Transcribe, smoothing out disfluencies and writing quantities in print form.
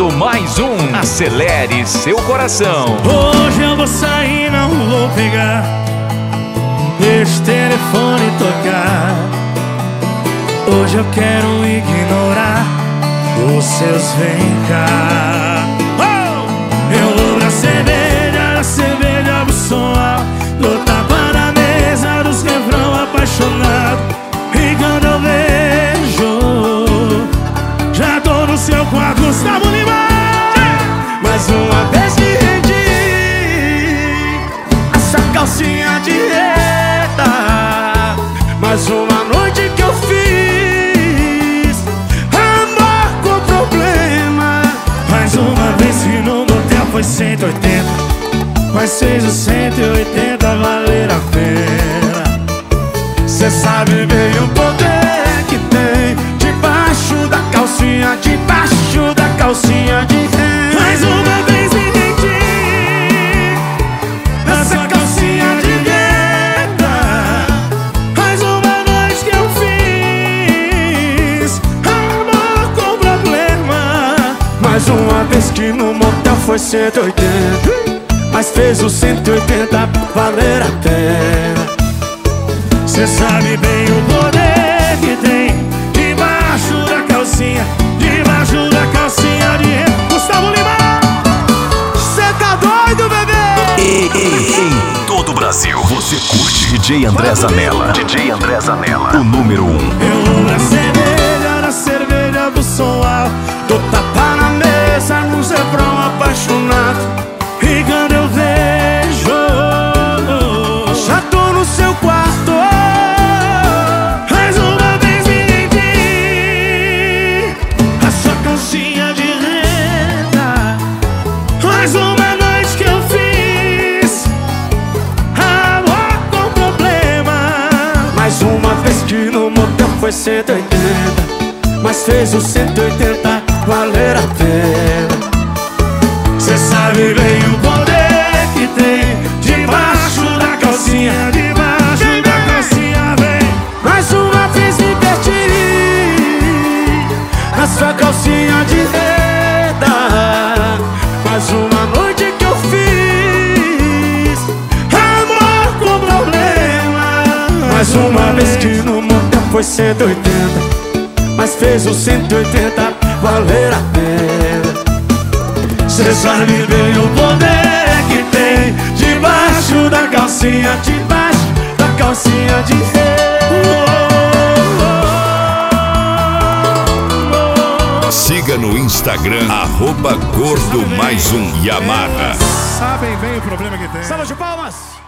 Gordo mais um. Acelere seu coração. Hoje eu vou sair, não vou pegar. Deixa o telefone tocar. Hoje eu quero ignorar os seus vem cá. Eu vou na cerveja do som alto, do tapa na mesa, dos refrão apaixonado. E quando eu vejo, já tô no seu quarto, Gustavo Lima. Mais uma vez que rendi essa calcinha de reta. Mais uma noite que eu fiz amor com problema. Mais uma vez que no motel foi 180, mas fez os 180 valer a pena. Cê sabe bem o poder que tem debaixo da calcinha, debaixo da calcinha de renda. Mais uma vez me rendi nessa calcinha de renda. Mais uma noite que eu fiz amor com problema. Mais uma vez que no motel foi 180, mas fez os 180 valer a pena. Cê sabe bem o poder que tem debaixo da calcinha, debaixo da calcinha de renda. Gustavo Lima, cê tá doido, bebê? Em todo o Brasil, você curte DJ André Zanella. DJ André Zanella, o número 1. Eu vou na cerveja do som alto, do tapa na mesa, no refrão apaixonado. E quando eu vejo, já tô no seu quarto. Mais uma vez me rendi a sua calcinha de renda. Mais uma noite que eu fiz amor com problema. Mais uma vez que no motel foi 180, mas fez os 180 valer a pena. Cê sabe bem o poder que tem debaixo da calcinha, debaixo da calcinha, vem. Mais uma vez me perdi na sua calcinha de renda. Mais uma noite que eu fiz amor com problema. Mais uma vez que no motel foi 180, mas fez os 180 valer a pena. Cê sabe bem o poder que tem debaixo da calcinha, debaixo da calcinha de renda. Siga no Instagram, @gordo mais um Yamaha. Sabem bem o problema que tem. Salva de palmas.